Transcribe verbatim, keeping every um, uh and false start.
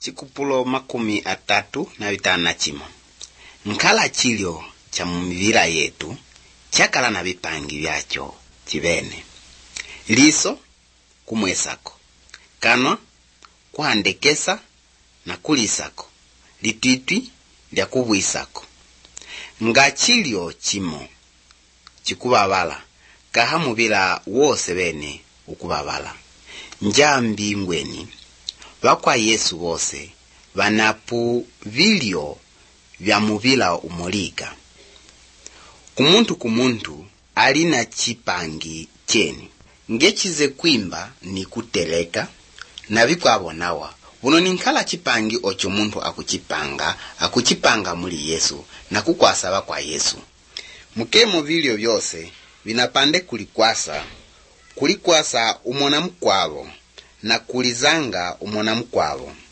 chikupulo makumi atatu na vitano na chimo. Nkala chilyo cha mumivira yetu chakala na vipangi vyacho chivene. Liso kumwesako, kanwa kuhandekesa na kulisako, lititwi lya kubwisako. Nga chilyo chimo chikubabala kaha muvira wose bene ukubabala. Njambi ngweni wakwa Yesu wose vanapu vilyo vya muvila umolika. Kumuntu kumuntu alina chipangi cheni. Ngechize kwimba ni kuteleka na vikwabonawa. Uno ninkala chipangi ocho muntu akuchipanga, akuchipanga muli Yesu na kukwasaba kwa Yesu. Mukemo vilyo vyose vinapande kulikwasa, kulikwasa umona mkwavo na kulizanga umona mkwavo.